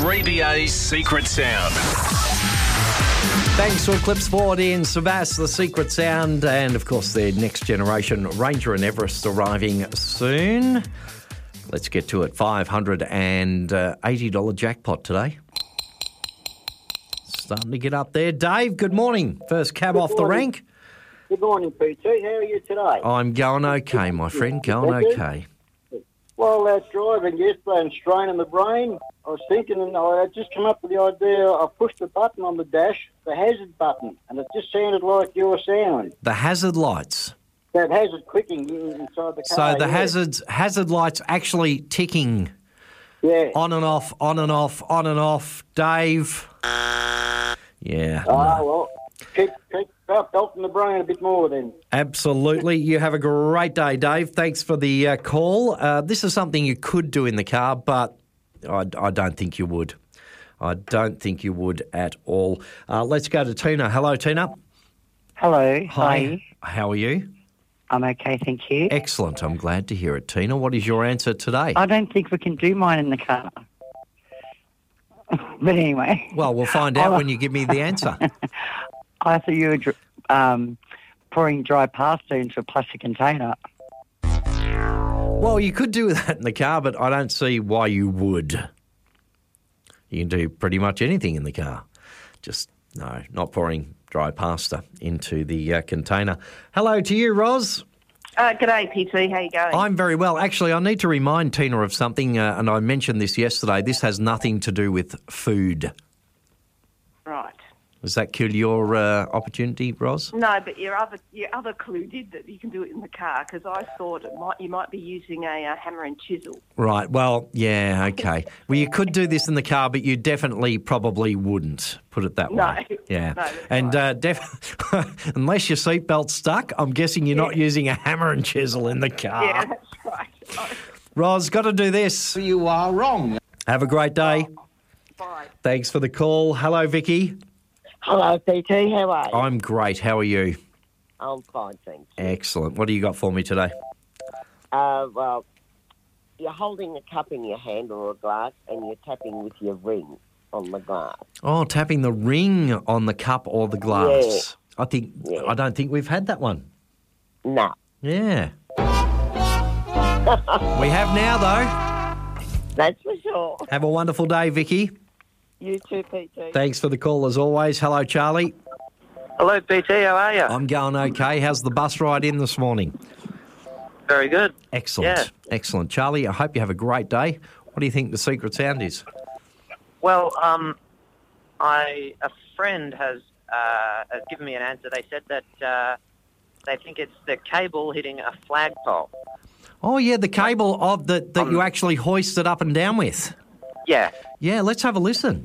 3BA's Secret Sound. Thanks to Eclipse Ford in Sebas, the Secret Sound, and of course their next generation Ranger and Everest arriving soon. Let's get to it. $580 jackpot today. Starting to get up there. Dave, good morning. First cab off the rank. Good morning, PT. How are you today? I'm going okay, my friend. Going okay. While driving yesterday and straining the brain, I was thinking, and I had just come up with the idea, I pushed the button on the dash, the hazard button, and it just sounded like your sound. The hazard lights. That hazard clicking inside the car. So the hazard lights actually ticking. Yeah. On and off, on and off, on and off. Dave. Yeah. Oh, well, keep belting the brain a bit more then. Absolutely. You have a great day, Dave. Thanks for the call. This is something you could do in the car, but I don't think you would. I don't think you would at all. Let's go to Tina. Hello, Tina. Hello. Hi. How are you? I'm okay, thank you. Excellent. I'm glad to hear it, Tina. What is your answer today? I don't think we can do mine in the car. But anyway. Well, we'll find out when you give me the answer. I thought you were pouring dry pasta into a plastic container. Well, you could do that in the car, but I don't see why you would. You can do pretty much anything in the car. Just, no, not pouring dry pasta into the container. Hello to you, Roz. G'day, PT. How you going? I'm very well. Actually, I need to remind Tina of something, and I mentioned this yesterday. This has nothing to do with food. Right. Does that kill your opportunity, Roz? No, but your other clue did that you can do it in the car, because I thought you might be using a hammer and chisel. Right. Well, yeah, okay. Well, you could do this in the car, but you definitely probably wouldn't, put it that way. No. Yeah. No, and unless your seatbelt's stuck, I'm guessing you're not using a hammer and chisel in the car. Yeah, that's right. Roz, got to do this. You are wrong. Have a great day. Bye. Thanks for the call. Hello, Vicky. Hello, PT. How are you? I'm great. How are you? I'm fine, thanks. Excellent. What do you got for me today? Well, you're holding a cup in your hand or a glass and you're tapping with your ring on the glass. Oh, tapping the ring on the cup or the glass. Yeah. I don't think we've had that one. No. Yeah. We have now, though. That's for sure. Have a wonderful day, Vicky. You too, PT. Thanks for the call as always. Hello, Charlie. Hello, PT. How are you? I'm going okay. How's the bus ride in this morning? Very good. Excellent. Yeah. Excellent. Charlie, I hope you have a great day. What do you think the secret sound is? Well, a friend has given me an answer. They said that they think it's the cable hitting a flagpole. Oh, yeah, the cable that you actually hoist it up and down with. Yeah. Yeah, let's have a listen.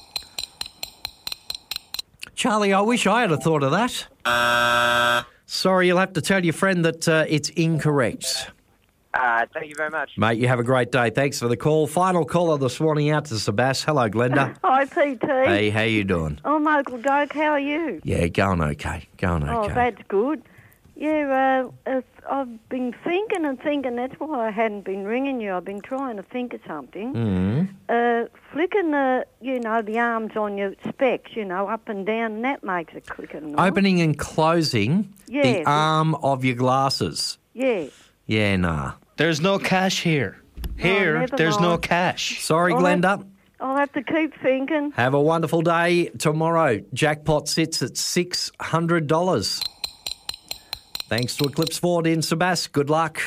Charlie, I wish I had a thought of that. Sorry, you'll have to tell your friend that it's incorrect. Thank you very much. Mate, you have a great day. Thanks for the call. Final caller this morning out to Sebas. Hello, Glenda. Hi, PT. Hey, how you doing? I'm Uncle Doug. How are you? Yeah, going okay. Oh, that's good. Yeah, I've been thinking. That's why I hadn't been ringing you. I've been trying to think of something. Mm-hmm. Flicking the arms on your specs, up and down, and that makes a clicking noise. Opening and closing the arm of your glasses. Yeah. Yeah, nah. There's no cash here. There's no cash. Sorry, Glenda. I'll have to keep thinking. Have a wonderful day tomorrow. Jackpot sits at $600. Thanks to Eclipse Ford in Sebas. Good luck.